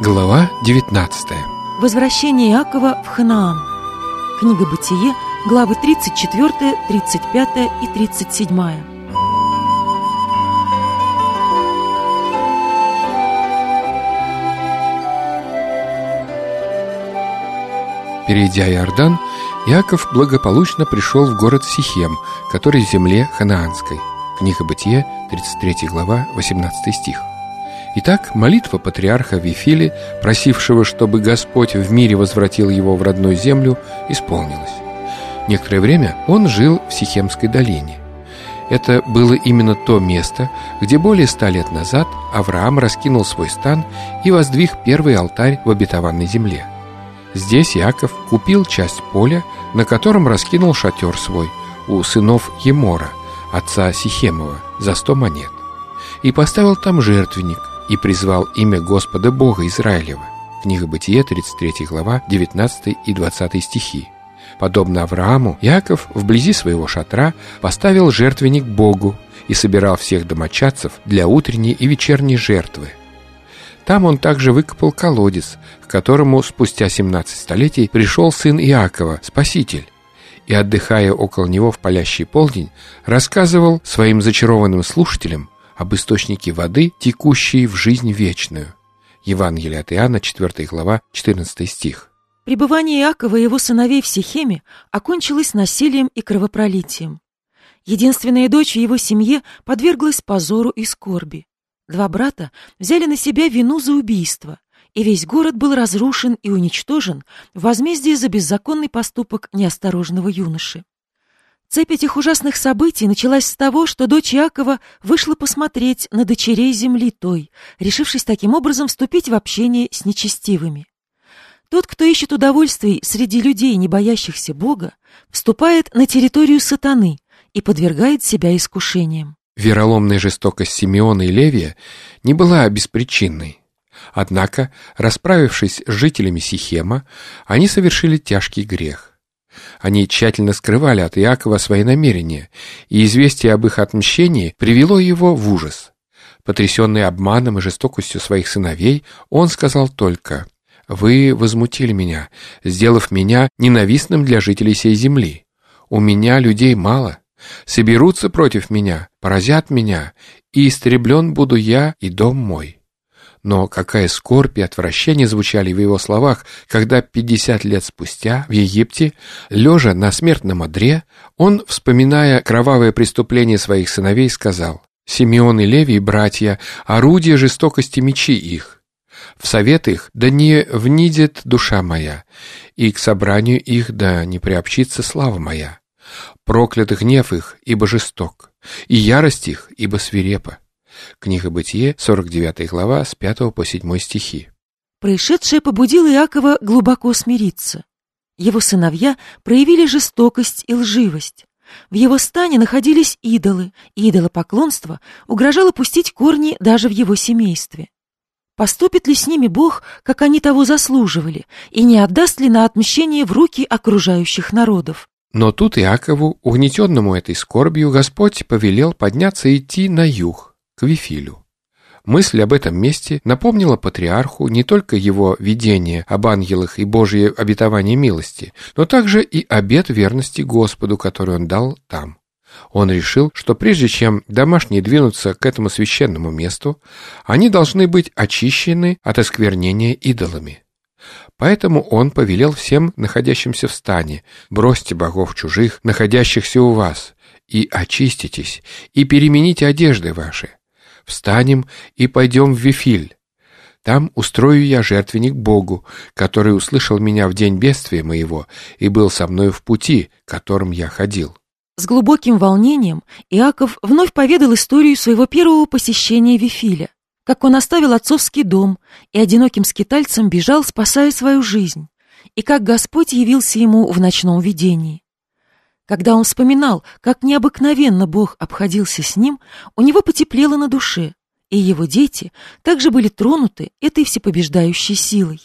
Глава 19. Возвращение Иакова в Ханаан. Книга Бытие, главы 34, 35 и 37. Перейдя Иордан, Иаков благополучно пришел в город Сихем, который в земле ханаанской. Книга Бытие, 33 глава, 18 стих. Итак, молитва патриарха Вифили, просившего, чтобы Господь в мире возвратил его в родную землю, исполнилась. Некоторое время он жил в Сихемской долине. Это было именно то место, где более 100 лет назад Авраам раскинул свой стан и воздвиг первый алтарь в обетованной земле. Здесь Иаков купил часть поля, на котором раскинул шатер свой у сынов Емора, отца Сихемова, за 100 монет, и поставил там жертвенник, и призвал имя Господа Бога Израилева. Книга Бытие, 33 глава, 19 и 20 стихи. Подобно Аврааму, Иаков вблизи своего шатра поставил жертвенник Богу и собирал всех домочадцев для утренней и вечерней жертвы. Там он также выкопал колодец, к которому спустя 17 столетий пришел сын Иакова, Спаситель, и, отдыхая около него в палящий полдень, рассказывал своим зачарованным слушателям об источнике воды, текущей в жизнь вечную. Евангелие от Иоанна, 4 глава, 14 стих. Пребывание Иакова и его сыновей в Сихеме окончилось насилием и кровопролитием. Единственная дочь в его семье подверглась позору и скорби. 2 брата взяли на себя вину за убийство, и весь город был разрушен и уничтожен в возмездие за беззаконный поступок неосторожного юноши. Цепь этих ужасных событий началась с того, что дочь Иакова вышла посмотреть на дочерей земли той, решившись таким образом вступить в общение с нечестивыми. Тот, кто ищет удовольствий среди людей, не боящихся Бога, вступает на территорию сатаны и подвергает себя искушениям. Вероломная жестокость Симеона и Левия не была беспричинной. Однако, расправившись с жителями Сихема, они совершили тяжкий грех. Они тщательно скрывали от Иакова свои намерения, и известие об их отмщении привело его в ужас. Потрясенный обманом и жестокостью своих сыновей, он сказал только: «Вы возмутили меня, сделав меня ненавистным для жителей сей земли. У меня людей мало. Соберутся против меня, поразят меня, и истреблен буду я и дом мой». Но какая скорбь и отвращение звучали в его словах, когда 50 лет спустя в Египте, лежа на смертном одре, он, вспоминая кровавое преступление своих сыновей, сказал: «Симеон и Левий, братья, орудие жестокости мечи их. В совет их да не внидит душа моя, и к собранию их да не приобщится слава моя. Проклят гнев их, ибо жесток, и ярость их, ибо свирепа». Книга Бытие, 49 глава, с 5 по 7 стихи. Происшедшее побудило Иакова глубоко смириться. Его сыновья проявили жестокость и лживость. В его стане находились идолы, и идолопоклонство угрожало пустить корни даже в его семействе. Поступит ли с ними Бог, как они того заслуживали, и не отдаст ли на отмщение в руки окружающих народов? Но тут Иакову, угнетенному этой скорбью, Господь повелел подняться и идти на юг, к Вифилю. Мысль об этом месте напомнила патриарху не только его видение об ангелах и Божье обетование милости, но также и обет верности Господу, который он дал там. Он решил, что прежде чем домашние двинутся к этому священному месту, они должны быть очищены от осквернения идолами. Поэтому он повелел всем находящимся в стане: «Бросьте богов чужих, находящихся у вас, и очиститесь, и перемените одежды ваши. Встанем и пойдем в Вифиль. Там устрою я жертвенник Богу, который услышал меня в день бедствия моего и был со мною в пути, которым я ходил». С глубоким волнением Иаков вновь поведал историю своего первого посещения Вифиля, как он оставил отцовский дом и одиноким скитальцем бежал, спасая свою жизнь, и как Господь явился ему в ночном видении. Когда он вспоминал, как необыкновенно Бог обходился с ним, у него потеплело на душе, и его дети также были тронуты этой всепобеждающей силой.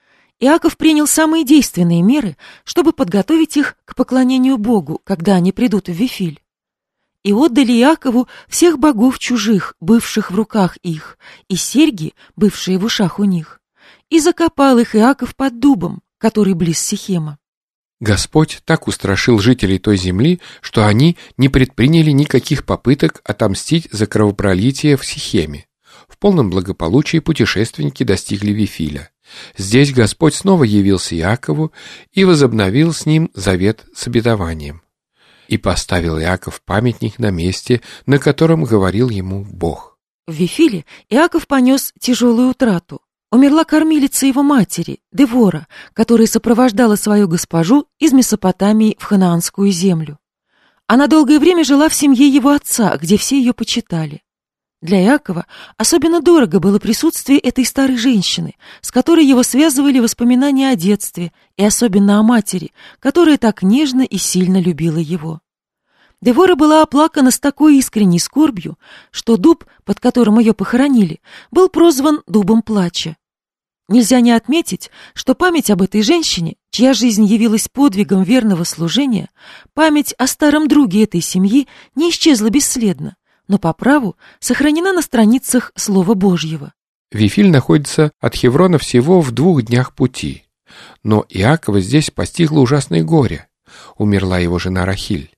Иаков принял самые действенные меры, чтобы подготовить их к поклонению Богу, когда они придут в Вифиль. «И отдали Иакову всех богов чужих, бывших в руках их, и серьги, бывшие в ушах у них, и закопал их Иаков под дубом, который близ Сихема. Господь так устрашил жителей той земли, что они не предприняли никаких попыток отомстить за кровопролитие в Сихеме. В полном благополучии путешественники достигли Вифиля. Здесь Господь снова явился Иакову и возобновил с ним завет с обетованием. И поставил Иаков памятник на месте, на котором говорил ему Бог. В Вифиле Иаков понес тяжелую утрату. Умерла кормилица его матери, Девора, которая сопровождала свою госпожу из Месопотамии в ханаанскую землю. Она долгое время жила в семье его отца, где все ее почитали. Для Иакова особенно дорого было присутствие этой старой женщины, с которой его связывали воспоминания о детстве и особенно о матери, которая так нежно и сильно любила его. Девора была оплакана с такой искренней скорбью, что дуб, под которым ее похоронили, был прозван дубом плача. Нельзя не отметить, что память об этой женщине, чья жизнь явилась подвигом верного служения, память о старом друге этой семьи не исчезла бесследно, но по праву сохранена на страницах Слова Божьего. Вифиль находится от Хеврона всего в 2 днях пути. Но Иакова здесь постигло ужасное горе. Умерла его жена Рахиль.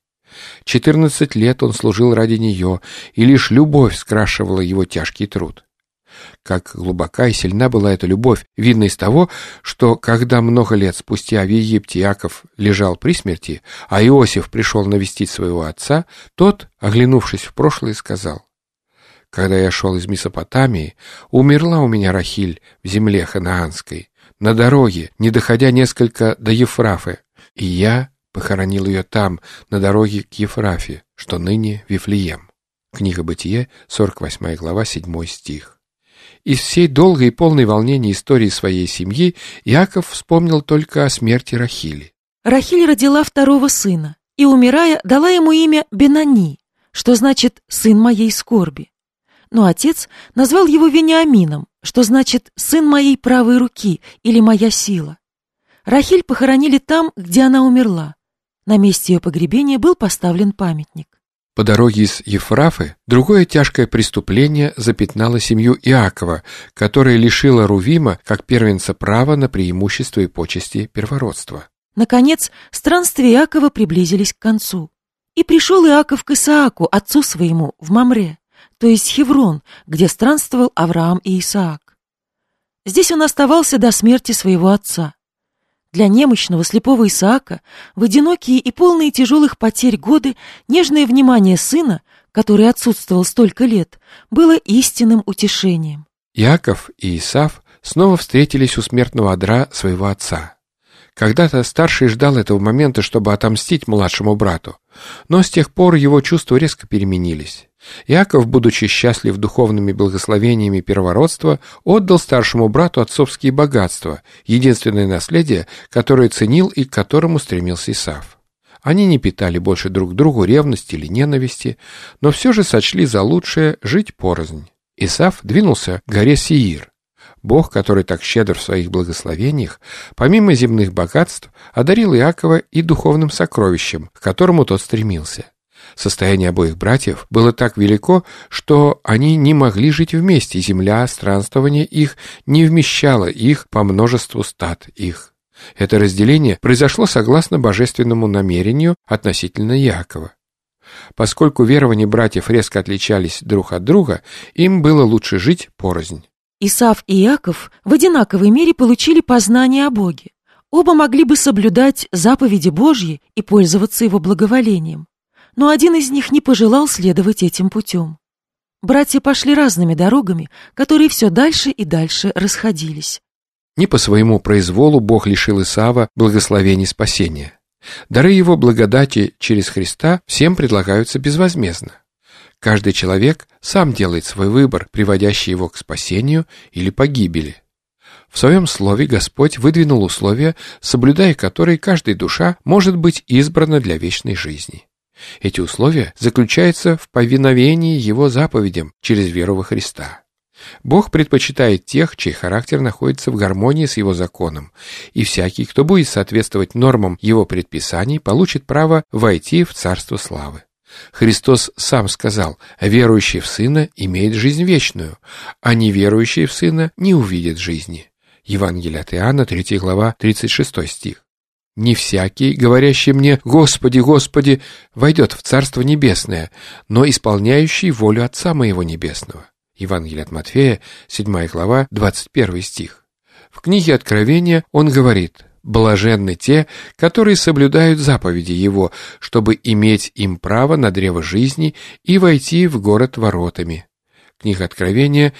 14 лет он служил ради нее, и лишь любовь скрашивала его тяжкий труд. Как глубока и сильна была эта любовь, видно из того, что, когда много лет спустя в Египте Иаков лежал при смерти, а Иосиф пришел навестить своего отца, тот, оглянувшись в прошлое, сказал: «Когда я шел из Месопотамии, умерла у меня Рахиль в земле ханаанской, на дороге, не доходя несколько до Ефрафы, и я похоронил ее там, на дороге к Ефрафе, что ныне Вифлеем». Книга Бытие, 48 глава, 7 стих. Из всей долгой и полной волнения истории своей семьи Иаков вспомнил только о смерти Рахили. Рахиль родила 2-го сына, и, умирая, дала ему имя Бенани, что значит «сын моей скорби». Но отец назвал его Вениамином, что значит «сын моей правой руки» или «моя сила». Рахиль похоронили там, где она умерла. На месте ее погребения был поставлен памятник. По дороге из Ефрафы другое тяжкое преступление запятнало семью Иакова, которое лишило Рувима, как первенца, права на преимущество и почести первородства. Наконец, странствия Иакова приблизились к концу. И пришел Иаков к Исааку, отцу своему, в Мамре, то есть Хеврон, где странствовал Авраам и Исаак. Здесь он оставался до смерти своего отца. Для немощного слепого Исаака в одинокие и полные тяжелых потерь годы нежное внимание сына, который отсутствовал столько лет, было истинным утешением. Иаков и Исав снова встретились у смертного одра своего отца. Когда-то старший ждал этого момента, чтобы отомстить младшему брату, но с тех пор его чувства резко переменились. Иаков, будучи счастлив духовными благословениями первородства, отдал старшему брату отцовские богатства, единственное наследие, которое ценил и к которому стремился Исав. Они не питали больше друг другу ревности или ненависти, но все же сочли за лучшее жить порознь. Исав двинулся к горе Сеир. Бог, который так щедр в своих благословениях, помимо земных богатств, одарил Иакова и духовным сокровищем, к которому тот стремился. Состояние обоих братьев было так велико, что они не могли жить вместе, и земля странствования их не вмещала их по множеству стад их. Это разделение произошло согласно божественному намерению относительно Иакова. Поскольку верования братьев резко отличались друг от друга, им было лучше жить порознь. Исав и Иаков в одинаковой мере получили познание о Боге. Оба могли бы соблюдать заповеди Божьи и пользоваться его благоволением. Но один из них не пожелал следовать этим путем. Братья пошли разными дорогами, которые все дальше и дальше расходились. Не по своему произволу Бог лишил Исава благословений спасения. Дары его благодати через Христа всем предлагаются безвозмездно. Каждый человек сам делает свой выбор, приводящий его к спасению или погибели. В своем слове Господь выдвинул условия, соблюдая которые каждая душа может быть избрана для вечной жизни. Эти условия заключаются в повиновении Его заповедям через веру во Христа. Бог предпочитает тех, чей характер находится в гармонии с Его законом, и всякий, кто будет соответствовать нормам Его предписаний, получит право войти в Царство Славы. Христос сам сказал: «Верующий в Сына имеет жизнь вечную, а неверующий в Сына не увидит жизни». Евангелие от Иоанна, 3 глава, 36 стих. «Не всякий, говорящий мне: Господи, Господи, войдет в Царство Небесное, но исполняющий волю Отца моего Небесного». Евангелие от Матфея, 7 глава, 21 стих. В книге Откровения он говорит: «Блаженны те, которые соблюдают заповеди Его, чтобы иметь им право на древо жизни и войти в город воротами». Книга Откровения,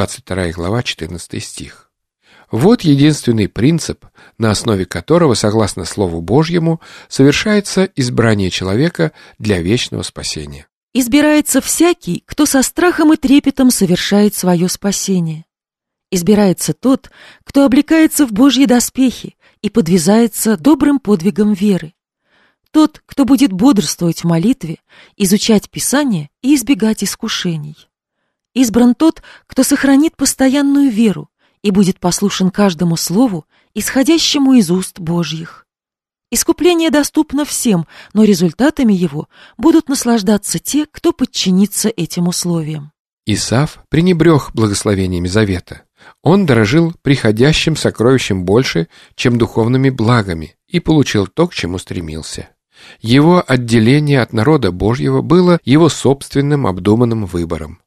22 глава, 14 стих. Вот единственный принцип, на основе которого, согласно Слову Божьему, совершается избрание человека для вечного спасения. Избирается всякий, кто со страхом и трепетом совершает свое спасение. Избирается тот, кто облекается в Божьи доспехи и подвязается добрым подвигом веры. Тот, кто будет бодрствовать в молитве, изучать Писание и избегать искушений. Избран тот, кто сохранит постоянную веру и будет послушен каждому слову, исходящему из уст Божьих. Искупление доступно всем, но результатами его будут наслаждаться те, кто подчинится этим условиям. Исав пренебрег благословениями завета. Он дорожил приходящим сокровищем больше, чем духовными благами, и получил то, к чему стремился. Его отделение от народа Божьего было его собственным обдуманным выбором.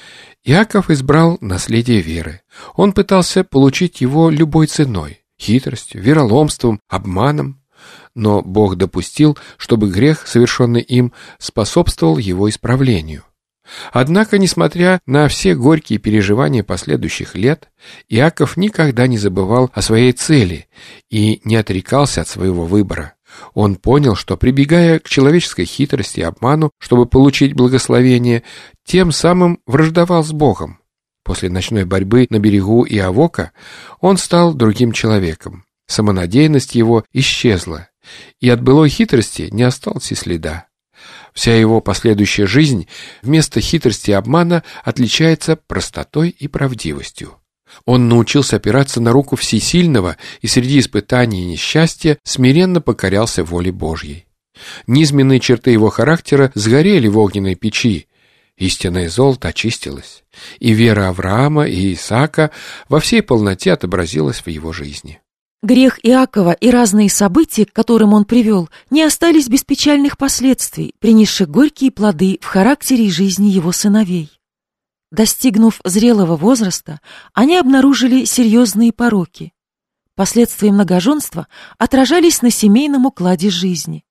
Иаков избрал наследие веры. Он пытался получить его любой ценой – хитростью, вероломством, обманом. Но Бог допустил, чтобы грех, совершенный им, способствовал его исправлению. Однако, несмотря на все горькие переживания последующих лет, Иаков никогда не забывал о своей цели и не отрекался от своего выбора. Он понял, что, прибегая к человеческой хитрости и обману, чтобы получить благословение, тем самым враждовал с Богом. После ночной борьбы на берегу Иавока он стал другим человеком. Самонадеянность его исчезла, и от былой хитрости не осталось и следа. Вся его последующая жизнь вместо хитрости и обмана отличается простотой и правдивостью. Он научился опираться на руку Всесильного и среди испытаний и несчастья смиренно покорялся воле Божьей. Низменные черты его характера сгорели в огненной печи, истинное золото очистилось, и вера Авраама и Исаака во всей полноте отобразилась в его жизни. Грех Иакова и разные события, к которым он привел, не остались без печальных последствий, принесших горькие плоды в характере и жизни его сыновей. Достигнув зрелого возраста, они обнаружили серьезные пороки. Последствия многоженства отражались на семейном укладе жизни.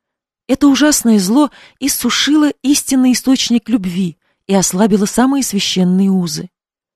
Это ужасное зло иссушило истинный источник любви и ослабило самые священные узы.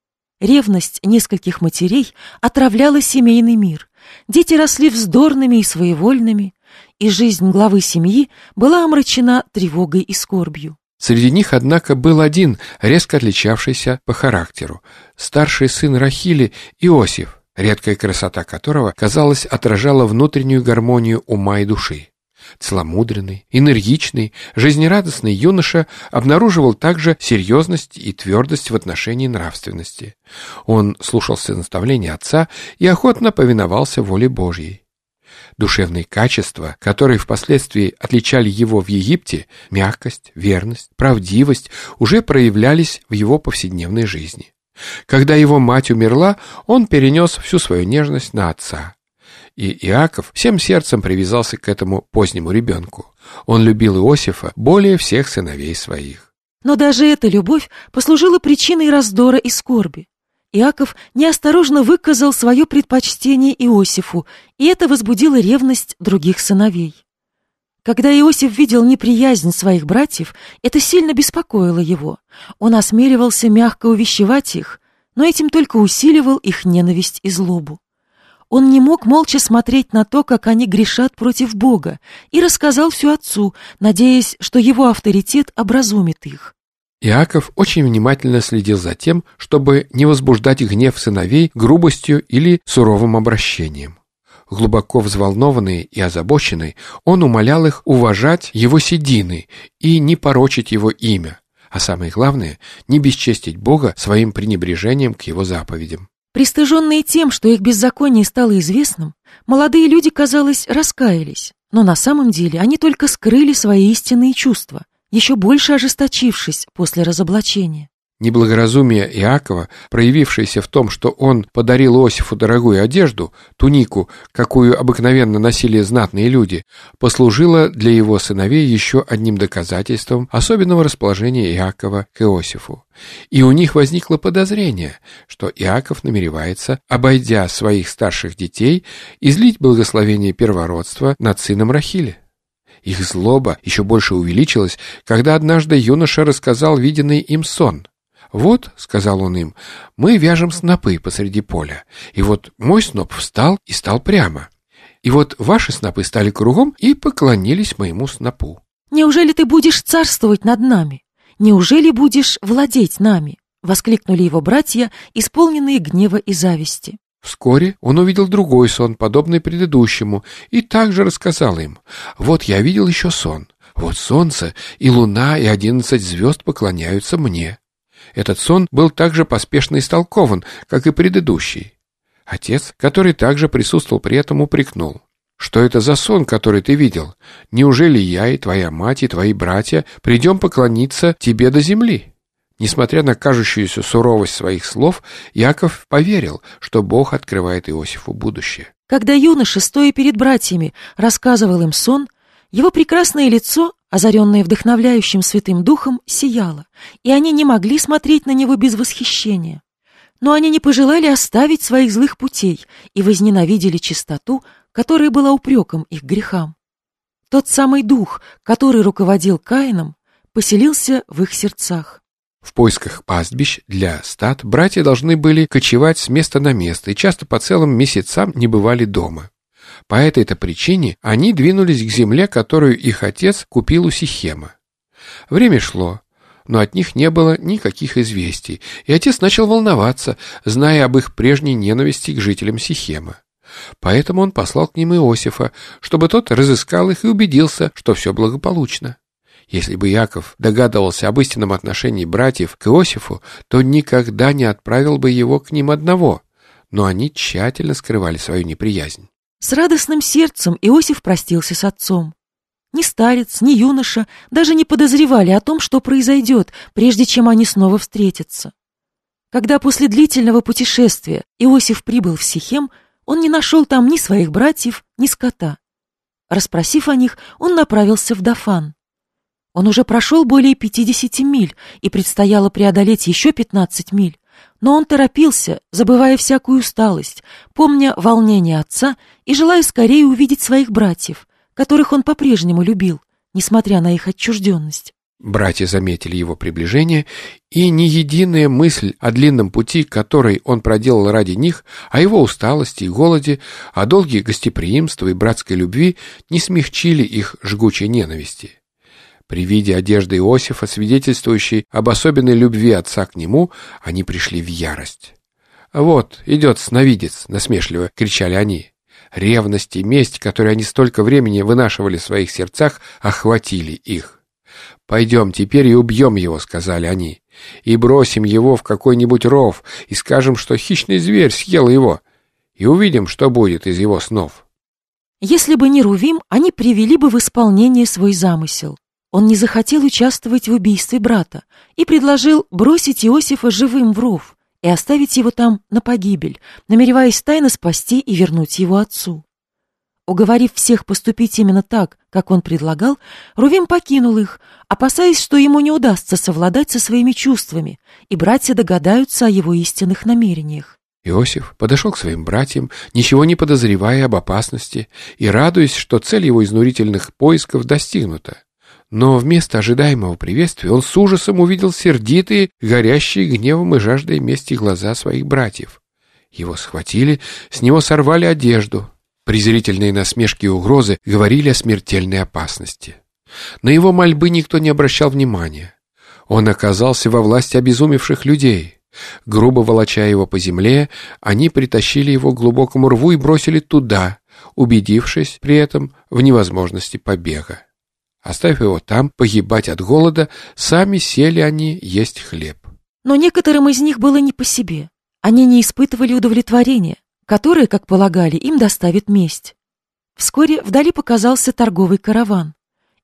Ревность нескольких матерей отравляла семейный мир, дети росли вздорными и своевольными, и жизнь главы семьи была омрачена тревогой и скорбью. Среди них, однако, был один, резко отличавшийся по характеру, старший сын Рахили Иосиф, редкая красота которого, казалось, отражала внутреннюю гармонию ума и души. Целомудренный, энергичный, жизнерадостный юноша обнаруживал также серьезность и твердость в отношении нравственности. Он слушался наставлений отца и охотно повиновался воле Божьей. Душевные качества, которые впоследствии отличали его в Египте, мягкость, верность, правдивость, уже проявлялись в его повседневной жизни. Когда его мать умерла, он перенес всю свою нежность на отца. И Иаков всем сердцем привязался к этому позднему ребенку. Он любил Иосифа более всех сыновей своих. Но даже эта любовь послужила причиной раздора и скорби. Иаков неосторожно выказал свое предпочтение Иосифу, и это возбудило ревность других сыновей. Когда Иосиф видел неприязнь своих братьев, это сильно беспокоило его. Он осмеливался мягко увещевать их, но этим только усиливал их ненависть и злобу. Он не мог молча смотреть на то, как они грешат против Бога, и рассказал все отцу, надеясь, что его авторитет образумит их. Иаков очень внимательно следил за тем, чтобы не возбуждать гнев сыновей грубостью или суровым обращением. Глубоко взволнованный и озабоченный, он умолял их уважать его седины и не порочить его имя, а самое главное, не бесчестить Бога своим пренебрежением к его заповедям. Пристыженные тем, что их беззаконие стало известным, молодые люди, казалось, раскаялись, но на самом деле они только скрыли свои истинные чувства, еще больше ожесточившись после разоблачения. Неблагоразумие Иакова, проявившееся в том, что он подарил Иосифу дорогую одежду, тунику, какую обыкновенно носили знатные люди, послужило для его сыновей еще одним доказательством особенного расположения Иакова к Иосифу. И у них возникло подозрение, что Иаков намеревается, обойдя своих старших детей, излить благословение первородства над сыном Рахили. Их злоба еще больше увеличилась, когда однажды юноша рассказал виденный им сон. «Вот, — сказал он им, — мы вяжем снопы посреди поля, и вот мой сноп встал и стал прямо, и вот ваши снопы стали кругом и поклонились моему снопу». «Неужели ты будешь царствовать над нами? Неужели будешь владеть нами?» — воскликнули его братья, исполненные гнева и зависти. Вскоре он увидел другой сон, подобный предыдущему, и также рассказал им: «Вот я видел еще сон, вот солнце и луна и 11 звезд поклоняются мне». Этот сон был так же поспешно истолкован, как и предыдущий. Отец, который также присутствовал при этом, упрекнул: «Что это за сон, который ты видел? Неужели я и твоя мать и твои братья придем поклониться тебе до земли?» Несмотря на кажущуюся суровость своих слов, Иаков поверил, что Бог открывает Иосифу будущее. Когда юноша, стоя перед братьями, рассказывал им сон, его прекрасное лицо, озаренное вдохновляющим Святым Духом, сияло, и они не могли смотреть на него без восхищения. Но они не пожелали оставить своих злых путей и возненавидели чистоту, которая была упреком их грехам. Тот самый дух, который руководил Каином, поселился в их сердцах. В поисках пастбищ для стад братья должны были кочевать с места на место и часто по целым месяцам не бывали дома. По этой-то причине они двинулись к земле, которую их отец купил у Сихема. Время шло, но от них не было никаких известий, и отец начал волноваться, зная об их прежней ненависти к жителям Сихема. Поэтому он послал к ним Иосифа, чтобы тот разыскал их и убедился, что все благополучно. Если бы Иаков догадывался об истинном отношении братьев к Иосифу, то никогда не отправил бы его к ним одного, но они тщательно скрывали свою неприязнь. С радостным сердцем Иосиф простился с отцом. Ни старец, ни юноша даже не подозревали о том, что произойдет, прежде чем они снова встретятся. Когда после длительного путешествия Иосиф прибыл в Сихем, он не нашел там ни своих братьев, ни скота. Расспросив о них, он направился в Дофан. Он уже прошел более 50 миль, и предстояло преодолеть еще 15 миль. Но он торопился, забывая всякую усталость, помня волнение отца и желая скорее увидеть своих братьев, которых он по-прежнему любил, несмотря на их отчужденность. Братья заметили его приближение, и ни единая мысль о длинном пути, который он проделал ради них, о его усталости и голоде, о долге гостеприимства и братской любви не смягчили их жгучей ненависти. При виде одежды Иосифа, свидетельствующей об особенной любви отца к нему, они пришли в ярость. «Вот, идет сновидец!» — насмешливо кричали они. Ревность и месть, которые они столько времени вынашивали в своих сердцах, охватили их. «Пойдем теперь и убьем его», — сказали они, «и бросим его в какой-нибудь ров, и скажем, что хищный зверь съел его, и увидим, что будет из его снов». Если бы не Рувим, они привели бы в исполнение свой замысел. Он не захотел участвовать в убийстве брата и предложил бросить Иосифа живым в ров и оставить его там на погибель, намереваясь тайно спасти и вернуть его отцу. Уговорив всех поступить именно так, как он предлагал, Рувим покинул их, опасаясь, что ему не удастся совладать со своими чувствами, и братья догадаются о его истинных намерениях. Иосиф подошел к своим братьям, ничего не подозревая об опасности и радуясь, что цель его изнурительных поисков достигнута. Но вместо ожидаемого приветствия он с ужасом увидел сердитые, горящие гневом и жаждой мести глаза своих братьев. Его схватили, с него сорвали одежду. Презрительные насмешки и угрозы говорили о смертельной опасности. На его мольбы никто не обращал внимания. Он оказался во власти обезумевших людей. Грубо волоча его по земле, они притащили его к глубокому рву и бросили туда, убедившись при этом в невозможности побега. Оставив его там погибать от голода, сами сели они есть хлеб. Но некоторым из них было не по себе. Они не испытывали удовлетворения, которое, как полагали, им доставит месть. Вскоре вдали показался торговый караван.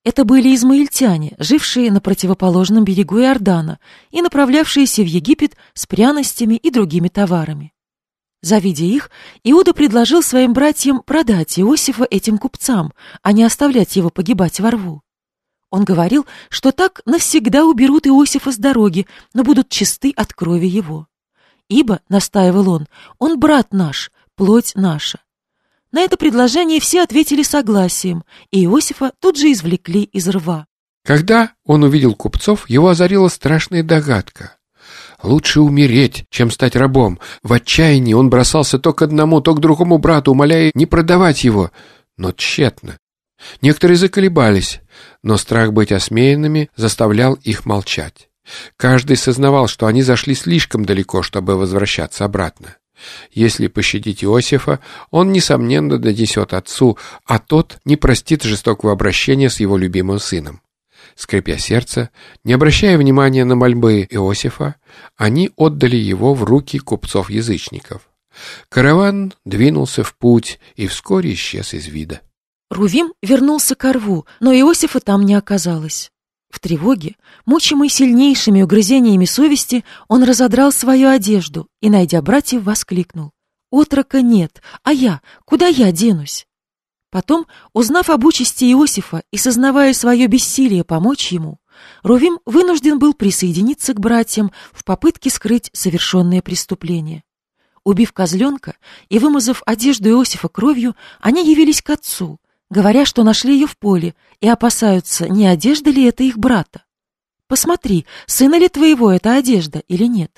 Это были измаильтяне, жившие на противоположном берегу Иордана и направлявшиеся в Египет с пряностями и другими товарами. Завидя их, Иуда предложил своим братьям продать Иосифа этим купцам, а не оставлять его погибать во рву. Он говорил, что так навсегда уберут Иосифа с дороги, но будут чисты от крови его. «Ибо, — настаивал он брат наш, плоть наша». На это предложение все ответили согласием, и Иосифа тут же извлекли из рва. Когда он увидел купцов, его озарила страшная догадка. Лучше умереть, чем стать рабом. В отчаянии он бросался то к одному, то к другому брату, умоляя не продавать его, но тщетно. Некоторые заколебались, но страх быть осмеянными заставлял их молчать. Каждый сознавал, что они зашли слишком далеко, чтобы возвращаться обратно. Если пощадить Иосифа, он, несомненно, донесет отцу, а тот не простит жестокого обращения с его любимым сыном. Скрипя сердце, не обращая внимания на мольбы Иосифа, они отдали его в руки купцов-язычников. Караван двинулся в путь и вскоре исчез из вида. Рувим вернулся ко рву, но Иосифа там не оказалось. В тревоге, мучимый сильнейшими угрызениями совести, он разодрал свою одежду и, найдя братьев, воскликнул: «Отрока нет, а я? Куда я денусь?» Потом, узнав об участи Иосифа и сознавая свое бессилие помочь ему, Рувим вынужден был присоединиться к братьям в попытке скрыть совершенное преступление. Убив козленка и вымазав одежду Иосифа кровью, они явились к отцу, говоря, что нашли ее в поле и опасаются, не одежда ли это их брата. «Посмотри, сына ли твоего эта одежда или нет?»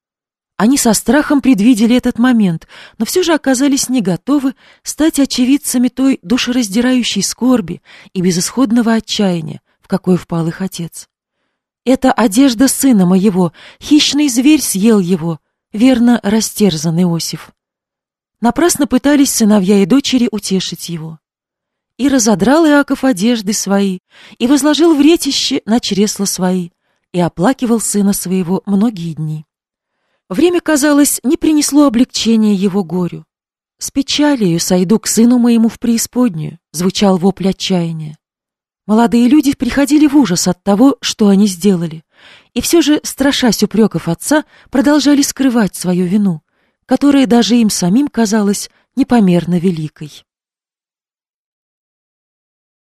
Они со страхом предвидели этот момент, но все же оказались не готовы стать очевидцами той душераздирающей скорби и безысходного отчаяния, в какое впал их отец. «Это одежда сына моего, хищный зверь съел его», верно растерзан Иосиф. Напрасно пытались сыновья и дочери утешить его. И разодрал Иаков одежды свои, и возложил в ретище на чресла свои, и оплакивал сына своего многие дни. Время, казалось, не принесло облегчения его горю. «С печалью сойду к сыну моему в преисподнюю», — звучал вопль отчаяния. Молодые люди приходили в ужас от того, что они сделали, и все же, страшась упреков отца, продолжали скрывать свою вину, которая даже им самим казалась непомерно великой.